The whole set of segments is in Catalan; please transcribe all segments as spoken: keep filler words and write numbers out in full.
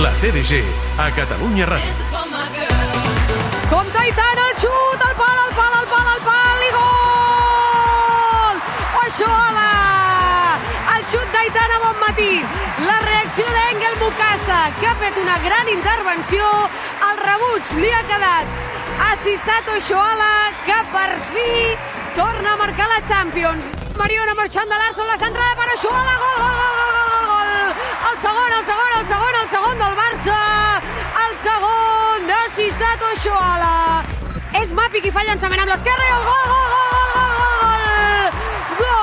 La T D G a Catalunya Ràdio. Compte i tant, el xut, el pal, el pal, el pal, el pal i gol! Oshoala! El xut d'Aitana Bonmatí, la reacció d'Engel Mukasa, que ha fet una gran intervenció, el rebuig li ha quedat a Cisato Oshoala, que per fi torna a marcar la Champions. Mariona marxant de l'Arson, la centrada per Oshoala, gol, gol, gol, gol, gol, gol! El segon, el segon, el segon, el segon del Barça, el segon de Cisato Oshoala. És Mapi qui fa llançament amb l'esquerra i el gol, gol, gol, gol, gol, gol, gol!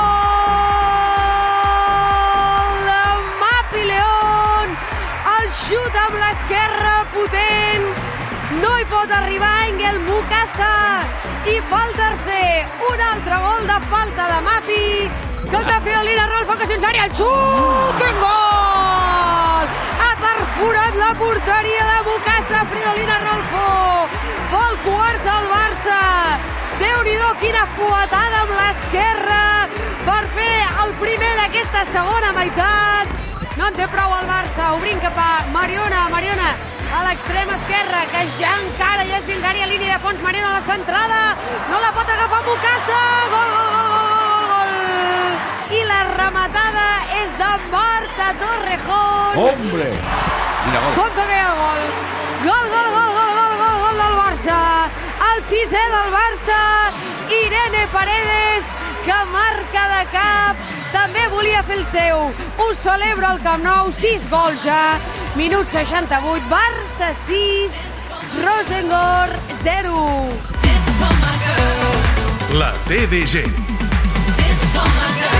Gol! Mapi León, el xut amb l'esquerra potent, no hi pot arribar Engel Mukasa i fa el tercer, un altre gol de falta de Mapi. Compte Fridolina Rolfo, que sense àrea, el xut, quin gol! Ha perforat la porteria de Mukasa, Fridolina Rolfo. Fa el quart al Barça. Déu-n'hi-do, quina fuetada amb l'esquerra per fer el primer d'aquesta segona meitat. No en té prou el Barça, obrint cap a Mariona, Mariona a l'extrem esquerra, que ja encara ja és dins d'àrea, línia de fons, Mariona a la centrada, no la pot agafar Mukasa, gol, gol, gol, gol, gol, gol, i la rematada és de Marta Torrejón. Hombre! Mira, gol. Compte que hi ha el gol. Gol, gol, gol, gol, gol, gol, gol del Barça. El sisè del Barça, Irene Paredes, que marca de cap, també volia fer el seu. Ho celebra al Camp Nou, sis gols ja. Minut seixanta-vuit, Barça sis, Rosengård zero. La T D G.